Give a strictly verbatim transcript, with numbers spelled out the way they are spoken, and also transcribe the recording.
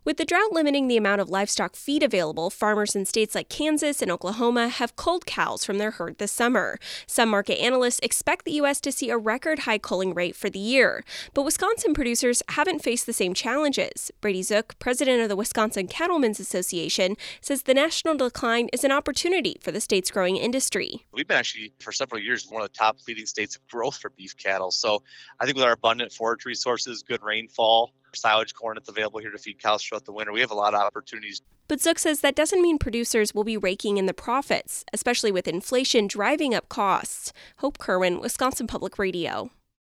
With the drought limiting the amount of livestock feed available, farmers in states like Kansas and Oklahoma have culled cows from their herd this summer. Some market analysts expect the U S to see a record high culling rate for the year, but Wisconsin producers haven't faced the same challenges. Brady Zook, president of the Wisconsin Cattlemen's Association, says the national decline is an opportunity for the state's growing industry. We've been actually, for several years, one of the top leading states of growth for beef cattle. So I think with our abundant forage resources, good rainfall, silage corn that's available here to feed cows throughout the winter, we have a lot of opportunities. But Zook says that doesn't mean producers will be raking in the profits, especially with inflation driving up costs. Hope Kerwin, Wisconsin Public Radio.